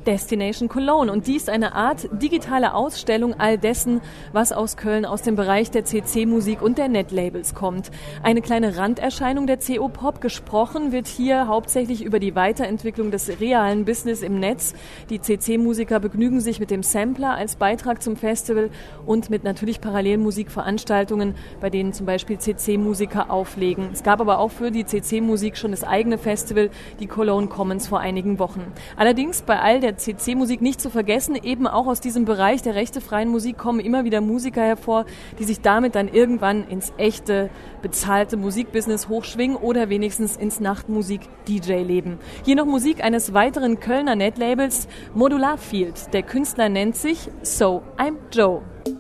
Destination Cologne. Und dies ist eine Art digitale Ausstellung all dessen, was aus Köln aus dem Bereich der C C-Musik und der Netlabels kommt. Eine kleine Randerscheinung der C O Pop. Gesprochen wird hier hauptsächlich über die Weiterentwicklung des realen Business im Netz. Die C C-Musiker begnügen sich mit dem Sampler als Beitrag zum Festival und mit natürlich Parallelmusikveranstaltungen, bei denen zum Beispiel C C-Musiker auflegen. Es gab aber auch für die C C-Musik schon das eigene Festival, die Cologne Commons, vor einigen Wochen. Allerdings bei all der C C-Musik nicht zu vergessen, eben auch aus diesem Bereich der rechtefreien Musik kommen immer wieder Musiker hervor, die sich damit dann irgendwann ins echte, bezahlte Musikbusiness hochschwingen oder wenigstens ins Nachtmusik-D J-Leben. Hier noch Musik eines weiteren Kölner Netlabels, Modular Field. Der Künstler nennt sich So I'm Joe.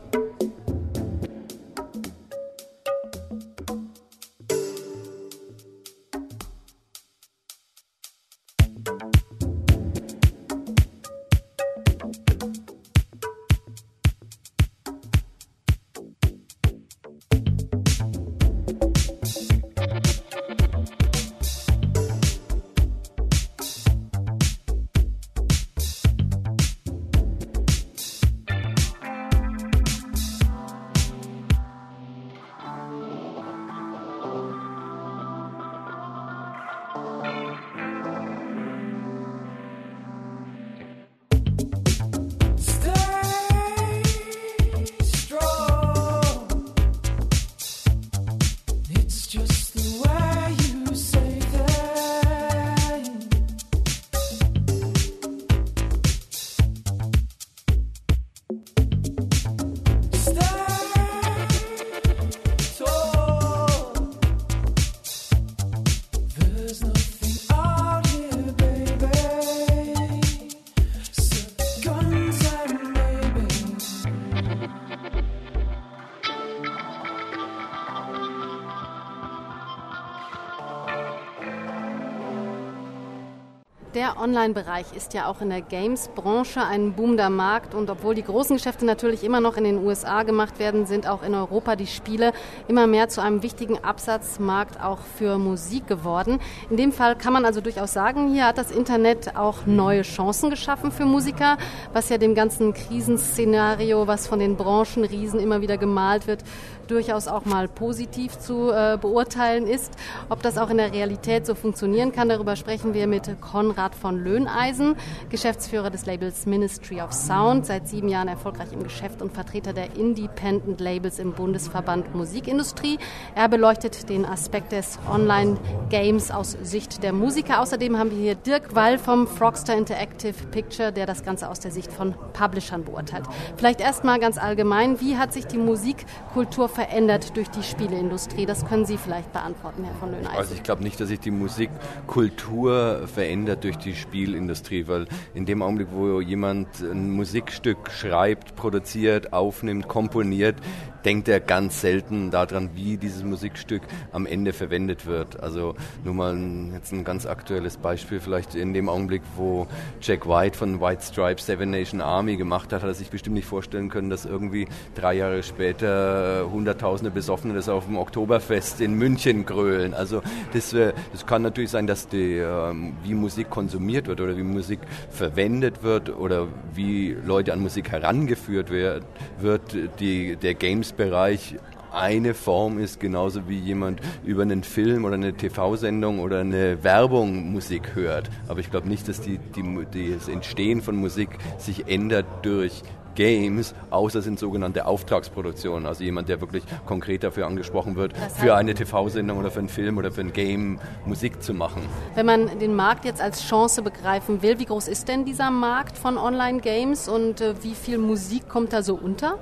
Der Online-Bereich ist ja auch in der Games-Branche ein boomender Markt und obwohl die großen Geschäfte natürlich immer noch in den U S A gemacht werden, sind auch in Europa die Spiele immer mehr zu einem wichtigen Absatzmarkt auch für Musik geworden. In dem Fall kann man also durchaus sagen, hier hat das Internet auch neue Chancen geschaffen für Musiker, was ja dem ganzen Krisenszenario, was von den Branchenriesen immer wieder gemalt wird, durchaus auch mal positiv zu äh, beurteilen ist. Ob das auch in der Realität so funktionieren kann, darüber sprechen wir mit Konrad von Löhneisen, Geschäftsführer des Labels Ministry of Sound, seit sieben Jahren erfolgreich im Geschäft und Vertreter der Independent Labels im Bundesverband Musikindustrie. Er beleuchtet den Aspekt des Online-Games aus Sicht der Musiker. Außerdem haben wir hier Dirk Wall vom Frogster Interactive Picture, der das Ganze aus der Sicht von Publishern beurteilt. Vielleicht erstmal ganz allgemein, wie hat sich die Musikkultur verändert durch die Spieleindustrie? Das können Sie vielleicht beantworten, Herr von Löhneisen. Also ich glaube nicht, dass sich die Musikkultur verändert durch die Spielindustrie, weil in dem Augenblick, wo jemand ein Musikstück schreibt, produziert, aufnimmt, komponiert, denkt er ganz selten daran, wie dieses Musikstück am Ende verwendet wird. Also nur mal ein, jetzt ein ganz aktuelles Beispiel, vielleicht in dem Augenblick, wo Jack White von White Stripes Seven Nation Army gemacht hat, hat er sich bestimmt nicht vorstellen können, dass irgendwie drei Jahre später Hunderttausende Besoffene das auf dem Oktoberfest in München grölen. Also das, das kann natürlich sein, dass die, wie Musik konsumiert wird oder wie Musik verwendet wird oder wie Leute an Musik herangeführt wird, wird die, der Games-Bereich eine Form ist, genauso wie jemand über einen Film oder eine T V-Sendung oder eine Werbung Musik hört. Aber ich glaube nicht, dass die, die, das Entstehen von Musik sich ändert durch Games, außer es sind sogenannte Auftragsproduktionen, also jemand, der wirklich konkret dafür angesprochen wird, für eine T V-Sendung oder für einen Film oder für ein Game Musik zu machen. Wenn man den Markt jetzt als Chance begreifen will, wie groß ist denn dieser Markt von Online-Games und äh, wie viel Musik kommt da so unter?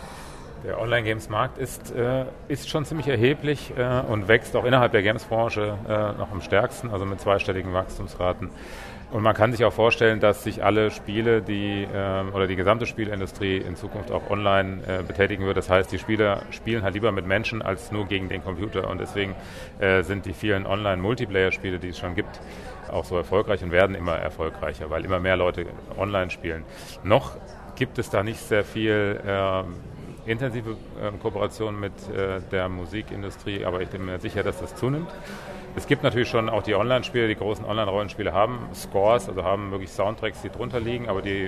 Der Online-Games-Markt ist, äh, ist schon ziemlich erheblich äh, und wächst auch innerhalb der Games-Branche äh, noch am stärksten, also mit zweistelligen Wachstumsraten. Und man kann sich auch vorstellen, dass sich alle Spiele, die äh, oder die gesamte Spielindustrie in Zukunft auch online äh, betätigen wird. Das heißt, die Spieler spielen halt lieber mit Menschen als nur gegen den Computer. Und deswegen äh, sind die vielen Online-Multiplayer-Spiele, die es schon gibt, auch so erfolgreich und werden immer erfolgreicher, weil immer mehr Leute online spielen. Noch gibt es da nicht sehr viel äh, intensive äh, Kooperation mit äh, der Musikindustrie, aber ich bin mir sicher, dass das zunimmt. Es gibt natürlich schon auch die Online-Spiele, die großen Online-Rollenspiele haben Scores, also haben wirklich Soundtracks, die drunter liegen, aber die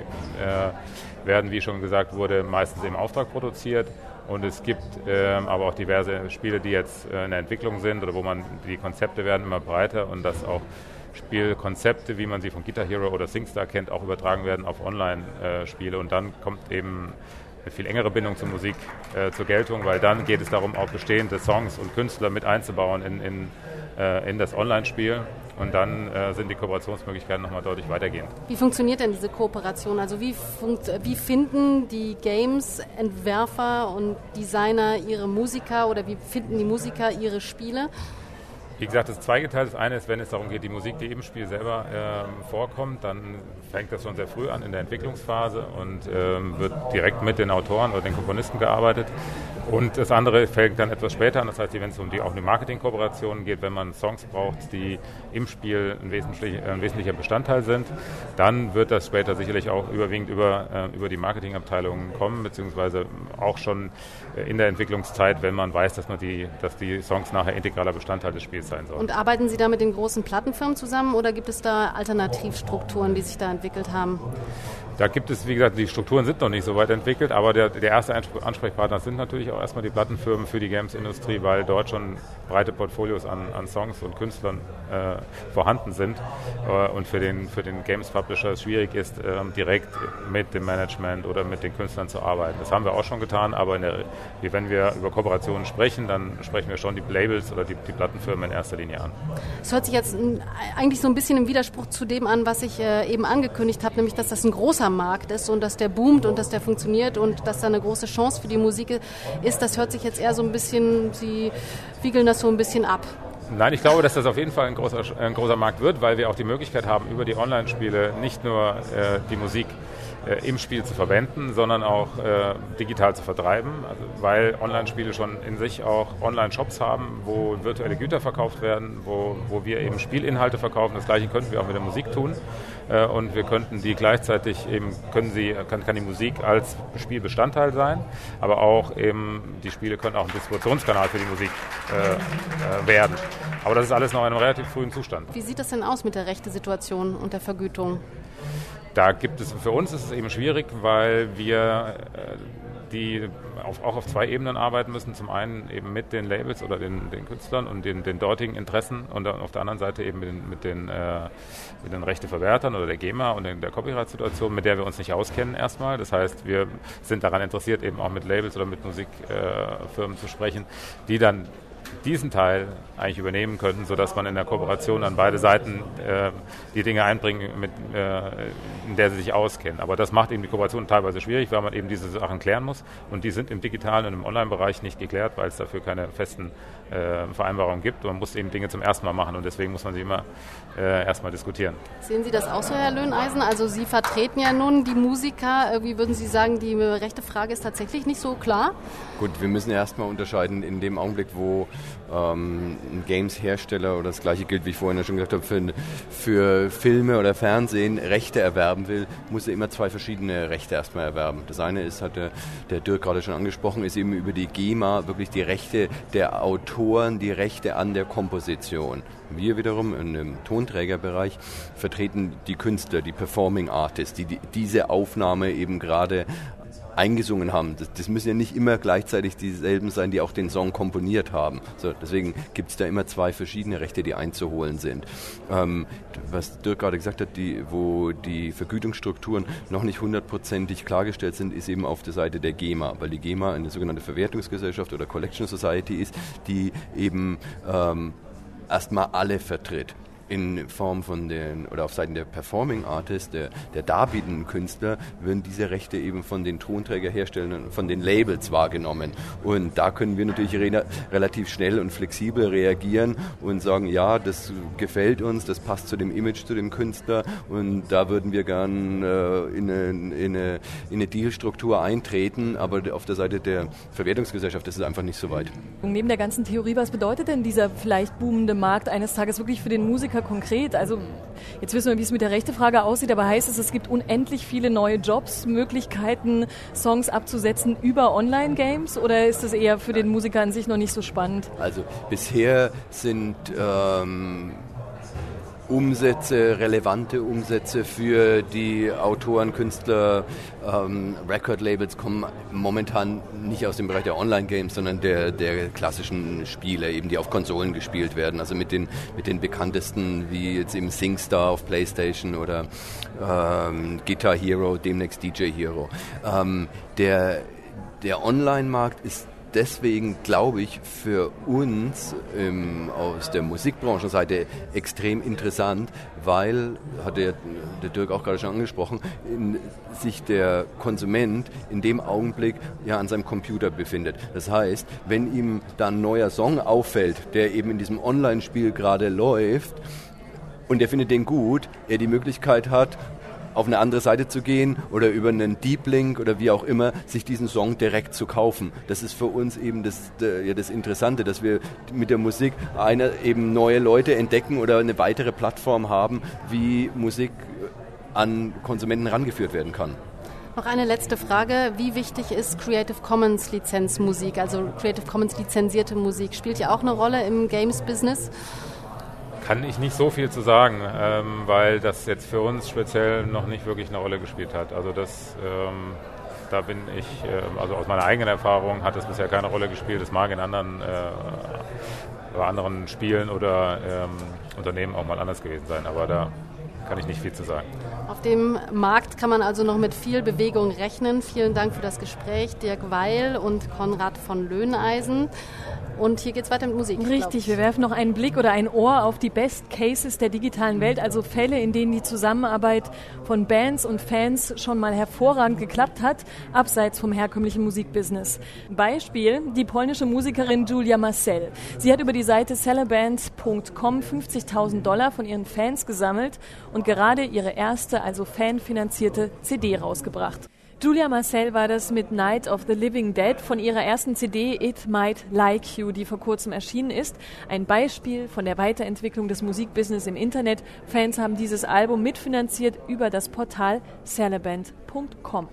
äh, werden, wie schon gesagt wurde, meistens im Auftrag produziert. Und es gibt äh, aber auch diverse Spiele, die jetzt äh, in der Entwicklung sind oder wo man die Konzepte werden immer breiter und dass auch Spielkonzepte, wie man sie von Guitar Hero oder SingStar kennt, auch übertragen werden auf Online-Spiele. Äh, und dann kommt eben eine viel engere Bindung zur Musik äh, zur Geltung, weil dann geht es darum, auch bestehende Songs und Künstler mit einzubauen in, in, äh, in das Online-Spiel. Und dann äh, sind die Kooperationsmöglichkeiten nochmal deutlich weitergehend. Wie funktioniert denn diese Kooperation? Also wie, funkt, wie finden die Games-Entwerfer und Designer ihre Musiker oder wie finden die Musiker ihre Spiele? Wie gesagt, das ist zweigeteilt. Das eine ist, wenn es darum geht, die Musik, die im Spiel selber äh, vorkommt, dann fängt das schon sehr früh an in der Entwicklungsphase und äh, wird direkt mit den Autoren oder den Komponisten gearbeitet. Und das andere fängt dann etwas später an, das heißt, wenn es um die auch eine Marketingkooperation geht, wenn man Songs braucht, die im Spiel ein, wesentlich, ein wesentlicher Bestandteil sind, dann wird das später sicherlich auch überwiegend über, äh, über die Marketingabteilungen kommen, beziehungsweise auch schon in der Entwicklungszeit, wenn man weiß, dass man die, dass die Songs nachher integraler Bestandteil des Spiels sein sollen. Und arbeiten Sie da mit den großen Plattenfirmen zusammen oder gibt es da Alternativstrukturen, die sich da entwickelt haben? Da gibt es, wie gesagt, die Strukturen sind noch nicht so weit entwickelt, aber der, der erste Ansprechpartner sind natürlich auch erstmal die Plattenfirmen für die Games-Industrie, weil dort schon breite Portfolios an, an Songs und Künstlern äh, vorhanden sind äh, und für den, für den Games-Publisher es schwierig ist, äh, direkt mit dem Management oder mit den Künstlern zu arbeiten. Das haben wir auch schon getan, aber in der, wenn wir über Kooperationen sprechen, dann sprechen wir schon die Labels oder die, die Plattenfirmen in erster Linie an. Es hört sich jetzt eigentlich so ein bisschen im Widerspruch zu dem an, was ich äh, eben angekündigt habe, nämlich dass das ein großer Markt ist und dass der boomt und dass der funktioniert und dass da eine große Chance für die Musik ist. Das hört sich jetzt eher so ein bisschen, Sie wiegeln das so ein bisschen ab. Nein, ich glaube, dass das auf jeden Fall ein großer, ein großer Markt wird, weil wir auch die Möglichkeit haben, über die Online-Spiele nicht nur äh, die Musik äh, im Spiel zu verwenden, sondern auch äh, digital zu vertreiben, also, weil Online-Spiele schon in sich auch Online-Shops haben, wo virtuelle Güter verkauft werden, wo, wo wir eben Spielinhalte verkaufen. Das Gleiche könnten wir auch mit der Musik tun. Äh, und wir könnten die gleichzeitig eben, können sie, kann, kann die Musik als Spielbestandteil sein, aber auch eben, die Spiele können auch ein Distributionskanal für die Musik äh, äh, werden. Aber das ist alles noch in einem relativ frühen Zustand. Wie sieht das denn aus mit der Rechte-Situation und der Vergütung? Da gibt es, für uns ist es eben schwierig, weil wir äh, die auf, auch auf zwei Ebenen arbeiten müssen. Zum einen eben mit den Labels oder den, den Künstlern und den, den dortigen Interessen und dann auf der anderen Seite eben mit den, mit den, äh, mit den Rechteverwertern oder der GEMA und in der Copyright-Situation, mit der wir uns nicht auskennen erstmal. Das heißt, wir sind daran interessiert, eben auch mit Labels oder mit Musikfirmen äh, zu sprechen, die dann diesen Teil eigentlich übernehmen könnten, sodass man in der Kooperation an beide Seiten äh, die Dinge einbringen, mit, äh, in der sie sich auskennen. Aber das macht eben die Kooperation teilweise schwierig, weil man eben diese Sachen klären muss. Und die sind im digitalen und im Online-Bereich nicht geklärt, weil es dafür keine festen äh, Vereinbarungen gibt. Man muss eben Dinge zum ersten Mal machen und deswegen muss man sie immer äh, erstmal diskutieren. Sehen Sie das auch so, Herr Löhneisen? Also Sie vertreten ja nun die Musiker. Wie würden Sie sagen, die rechte Frage ist tatsächlich nicht so klar? Gut, wir müssen erstmal unterscheiden in dem Augenblick, wo ähm, ein Games-Hersteller oder das gleiche gilt, wie ich vorhin ja schon gesagt habe, für, für Filme oder Fernsehen Rechte erwerben will, muss er immer zwei verschiedene Rechte erstmal erwerben. Das eine ist, hat der, der Dirk gerade schon angesprochen, ist eben über die GEMA wirklich die Rechte der Autoren, die Rechte an der Komposition. Wir wiederum in dem Tonträgerbereich vertreten die Künstler, die Performing Artists, die, die diese Aufnahme eben gerade eingesungen haben. Das, das müssen ja nicht immer gleichzeitig dieselben sein, die auch den Song komponiert haben. So, deswegen gibt es da immer zwei verschiedene Rechte, die einzuholen sind. Ähm, was Dirk gerade gesagt hat, die, wo die Vergütungsstrukturen noch nicht hundertprozentig klargestellt sind, ist eben auf der Seite der GEMA, weil die GEMA eine sogenannte Verwertungsgesellschaft oder Collection Society ist, die eben ähm, erstmal alle vertritt. In Form von den, oder auf Seiten der Performing Artists, der, der darbietenden Künstler, werden diese Rechte eben von den Tonträgerherstellern, von den Labels wahrgenommen. Und da können wir natürlich re- relativ schnell und flexibel reagieren und sagen, ja, das gefällt uns, das passt zu dem Image, zu dem Künstler und da würden wir gern äh, in eine, in eine, in eine Dealstruktur eintreten, aber auf der Seite der Verwertungsgesellschaft ist es einfach nicht so weit. Und neben der ganzen Theorie, was bedeutet denn dieser vielleicht boomende Markt eines Tages wirklich für den Musiker Musiker konkret? Also jetzt wissen wir, wie es mit der Rechtefrage aussieht, aber heißt es, es gibt unendlich viele neue Jobs, Möglichkeiten, Songs abzusetzen über Online-Games, oder ist das eher für den Musiker an sich noch nicht so spannend? Also bisher sind ähm, Umsätze, relevante Umsätze für die Autoren, Künstler, ähm, Record-Labels kommen momentan nicht aus dem Bereich der Online-Games, sondern der, der klassischen Spiele, eben die auf Konsolen gespielt werden. Also mit den, mit den bekanntesten wie jetzt eben SingStar auf PlayStation oder ähm, Guitar Hero, demnächst D J Hero. Ähm, der, der Online-Markt ist deswegen, glaube ich, für uns ähm, aus der Musikbranchenseite extrem interessant, weil, hat der, der Dirk auch gerade schon angesprochen, in, sich der Konsument in dem Augenblick ja an seinem Computer befindet. Das heißt, wenn ihm da ein neuer Song auffällt, der eben in diesem Online-Spiel gerade läuft und er findet den gut, er die Möglichkeit hat, auf eine andere Seite zu gehen oder über einen Deep Link oder wie auch immer, sich diesen Song direkt zu kaufen. Das ist für uns eben das, ja, das Interessante, dass wir mit der Musik eine, eben neue Leute entdecken oder eine weitere Plattform haben, wie Musik an Konsumenten herangeführt werden kann. Noch eine letzte Frage. Wie wichtig ist Creative Commons Lizenzmusik, also Creative Commons lizenzierte Musik? Spielt ja auch eine Rolle im Games-Business? Kann ich nicht so viel zu sagen, ähm, weil das jetzt für uns speziell noch nicht wirklich eine Rolle gespielt hat. Also das, ähm, da bin ich, äh, also aus meiner eigenen Erfahrung hat das bisher keine Rolle gespielt. Das mag in anderen, äh, bei anderen Spielen oder ähm, Unternehmen auch mal anders gewesen sein, aber da kann ich nicht viel zu sagen. Auf dem Markt kann man also noch mit viel Bewegung rechnen. Vielen Dank für das Gespräch, Dirk Weil und Konrad von Löhneisen. Und hier geht's weiter mit Musik. Richtig, wir werfen noch einen Blick oder ein Ohr auf die Best Cases der digitalen Welt, also Fälle, in denen die Zusammenarbeit von Bands und Fans schon mal hervorragend geklappt hat, abseits vom herkömmlichen Musikbusiness. Beispiel, die polnische Musikerin Julia Marcel. Sie hat über die Seite Celeband Punkt com fünfzigtausend Dollar von ihren Fans gesammelt und gerade ihre erste, also fanfinanzierte C D rausgebracht. Julia Marcel war das mit Night of the Living Dead von ihrer ersten C D It Might Like You, die vor kurzem erschienen ist. Ein Beispiel von der Weiterentwicklung des Musikbusiness im Internet. Fans haben dieses Album mitfinanziert über das Portal Celeband Punkt com.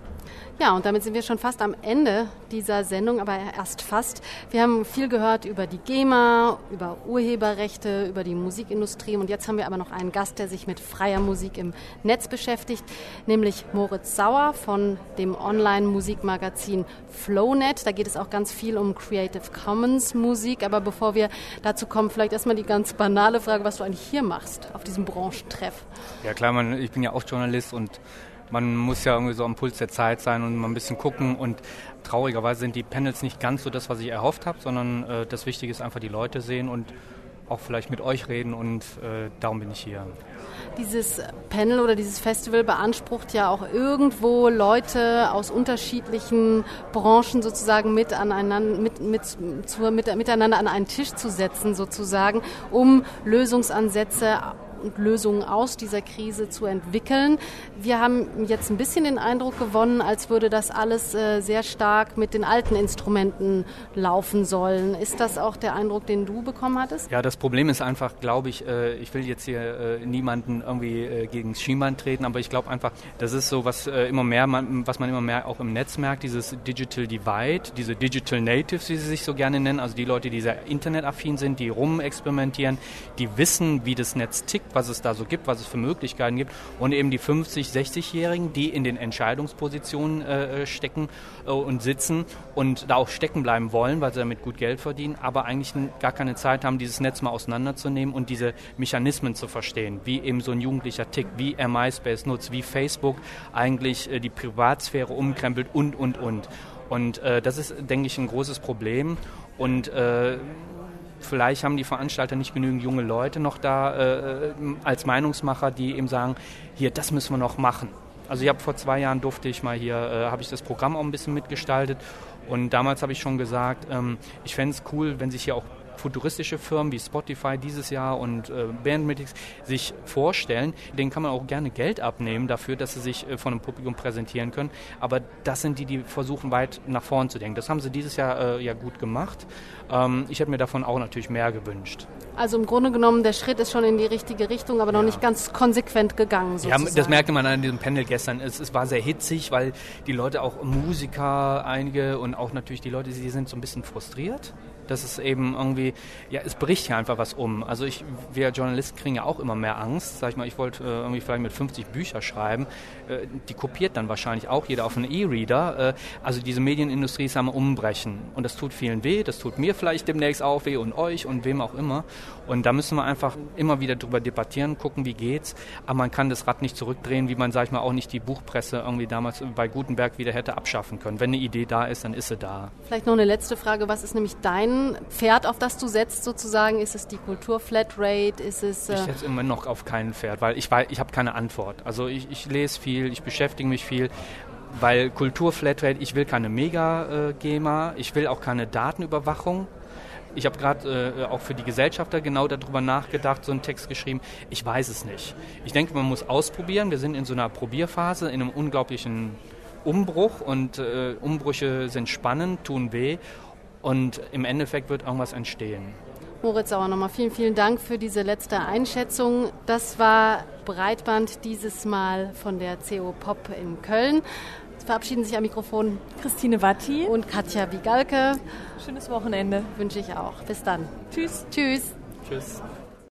Ja, und damit sind wir schon fast am Ende dieser Sendung, aber erst fast. Wir haben viel gehört über die GEMA, über Urheberrechte, über die Musikindustrie und jetzt haben wir aber noch einen Gast, der sich mit freier Musik im Netz beschäftigt, nämlich Moritz Sauer von dem Online-Musikmagazin Flownet. Da geht es auch ganz viel um Creative Commons Musik, aber bevor wir dazu kommen, vielleicht erstmal die ganz banale Frage, was du eigentlich hier machst auf diesem Branchentreff. Ja klar, man, ich bin ja auch Journalist und man muss ja irgendwie so am Puls der Zeit sein und mal ein bisschen gucken und traurigerweise sind die Panels nicht ganz so das, was ich erhofft habe, sondern äh, das Wichtige ist einfach die Leute sehen und auch vielleicht mit euch reden und äh, darum bin ich hier. Dieses Panel oder dieses Festival beansprucht ja auch irgendwo Leute aus unterschiedlichen Branchen sozusagen mit aneinander, mit, mit, zu, mit, miteinander an einen Tisch zu setzen sozusagen, um Lösungsansätze und Lösungen aus dieser Krise zu entwickeln. Wir haben jetzt ein bisschen den Eindruck gewonnen, als würde das alles äh, sehr stark mit den alten Instrumenten laufen sollen. Ist das auch der Eindruck, den du bekommen hattest? Ja, das Problem ist einfach, glaube ich, äh, ich will jetzt hier äh, niemanden irgendwie äh, gegen das Schienbein treten, aber ich glaube einfach, das ist so, was äh, immer mehr, man, was man immer mehr auch im Netz merkt, dieses Digital Divide, diese Digital Natives, wie sie sich so gerne nennen, also die Leute, die sehr internetaffin sind, die rumexperimentieren, die wissen, wie das Netz tickt, was es da so gibt, was es für Möglichkeiten gibt und eben die fünfzig-, sechzigjährigen, die in den Entscheidungspositionen äh, stecken äh, und sitzen und da auch stecken bleiben wollen, weil sie damit gut Geld verdienen, aber eigentlich gar keine Zeit haben, dieses Netz mal auseinanderzunehmen und diese Mechanismen zu verstehen, wie eben so ein Jugendlicher tickt, wie er MySpace nutzt, wie Facebook eigentlich äh, die Privatsphäre umkrempelt und, und, und. Und äh, das ist, denke ich, ein großes Problem und äh, vielleicht haben die Veranstalter nicht genügend junge Leute noch da äh, als Meinungsmacher, die eben sagen, hier, das müssen wir noch machen. Also ich habe vor zwei Jahren durfte ich mal hier, äh, habe ich das Programm auch ein bisschen mitgestaltet und damals habe ich schon gesagt, ähm, ich fände es cool, wenn sich hier auch futuristische Firmen wie Spotify dieses Jahr und äh, Bandmetrics sich vorstellen. Denen kann man auch gerne Geld abnehmen dafür, dass sie sich äh, von einem Publikum präsentieren können. Aber das sind die, die versuchen, weit nach vorn zu denken. Das haben sie dieses Jahr äh, ja gut gemacht. Ähm, ich hätte mir davon auch natürlich mehr gewünscht. Also im Grunde genommen, der Schritt ist schon in die richtige Richtung, aber noch ja. nicht ganz konsequent gegangen sozusagen. Ja, das merkte man an diesem Panel gestern. Es, es war sehr hitzig, weil die Leute, auch Musiker, einige und auch natürlich die Leute, die sind so ein bisschen frustriert. Das ist eben irgendwie, ja, es bricht ja einfach was um. Also ich, wir Journalisten kriegen ja auch immer mehr Angst. Sag ich mal, ich wollte äh, irgendwie vielleicht mit fünfzig Bücher schreiben. Äh, die kopiert dann wahrscheinlich auch jeder auf einen E-Reader. Äh, also diese Medienindustrie ist am Umbrechen. Und das tut vielen weh. Das tut mir vielleicht demnächst auch weh und euch und wem auch immer. Und da müssen wir einfach immer wieder drüber debattieren, gucken, wie geht's. Aber man kann das Rad nicht zurückdrehen, wie man, sag ich mal, auch nicht die Buchpresse irgendwie damals bei Gutenberg wieder hätte abschaffen können. Wenn eine Idee da ist, dann ist sie da. Vielleicht noch eine letzte Frage. Was ist nämlich dein Pferd, auf das du setzt sozusagen? Ist es die Kultur-Flatrate? Ist es, äh ich setze immer noch auf kein Pferd, weil ich, ich habe keine Antwort. Also ich, ich lese viel, ich beschäftige mich viel, weil Kultur-Flatrate, ich will keine Mega-GEMA, ich will auch keine Datenüberwachung. Ich habe gerade äh, auch für die Gesellschafter genau darüber nachgedacht, so einen Text geschrieben. Ich weiß es nicht. Ich denke, man muss ausprobieren. Wir sind in so einer Probierphase, in einem unglaublichen Umbruch und äh, Umbrüche sind spannend, tun weh und im Endeffekt wird irgendwas entstehen. Moritz Sauer, nochmal vielen, vielen Dank für diese letzte Einschätzung. Das war Breitband dieses Mal von der C O Pop in Köln. Es verabschieden sich am Mikrofon Christine Watti und Katja Wigalke. Schönes Wochenende. Wünsche ich auch. Bis dann. Tschüss. Tschüss. Tschüss.